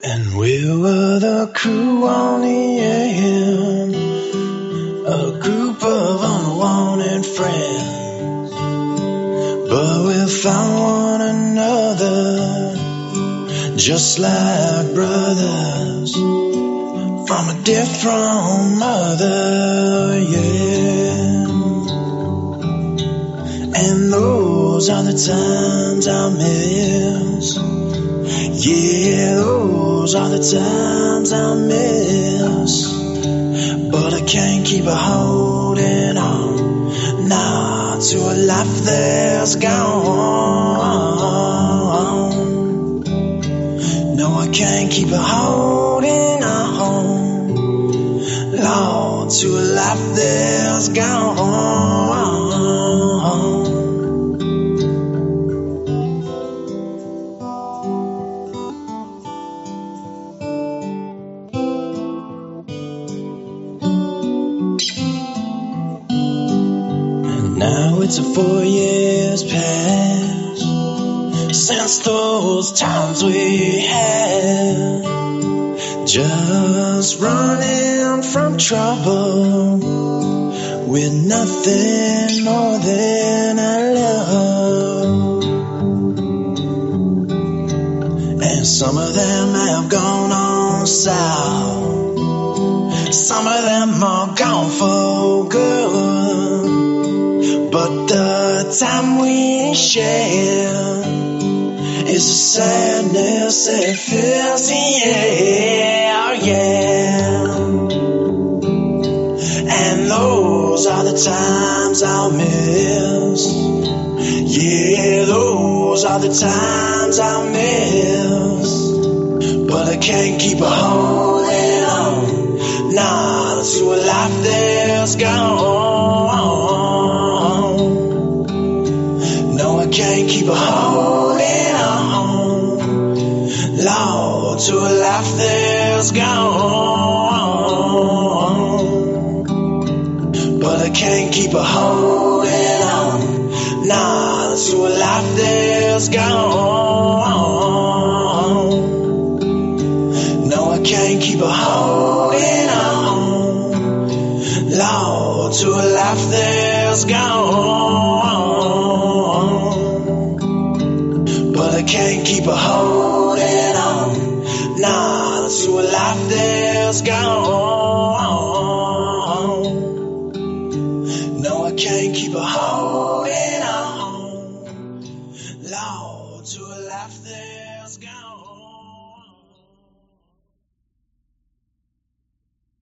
And we were the crew on the AM, a group of unwanted friends. But we found one another, just like brothers, from a different mother, yeah. And those are the times I miss. Yeah, those are the times I miss. But I can't keep a holding on, nah, to a life that's gone. No, I can't keep a holding on, Lord, to a life that's gone. Now it's 4 years past since those times we had, just running from trouble with nothing more than our love. And some of them have gone on south, some of them are gone for good. But the time we share is a sadness that fills the air, yeah. And those are the times I'll miss. Yeah, those are the times I'll miss. But I can't keep a holding on, nah, to a life that's gone. I can't keep a holding on, Lord, to a life that's gone. But I can't keep a holding on, nah, to a life that's gone. No, I can't keep a holding on, Lord, to a life that's gone. But I can't keep a holding on, nah, to a life that's gone.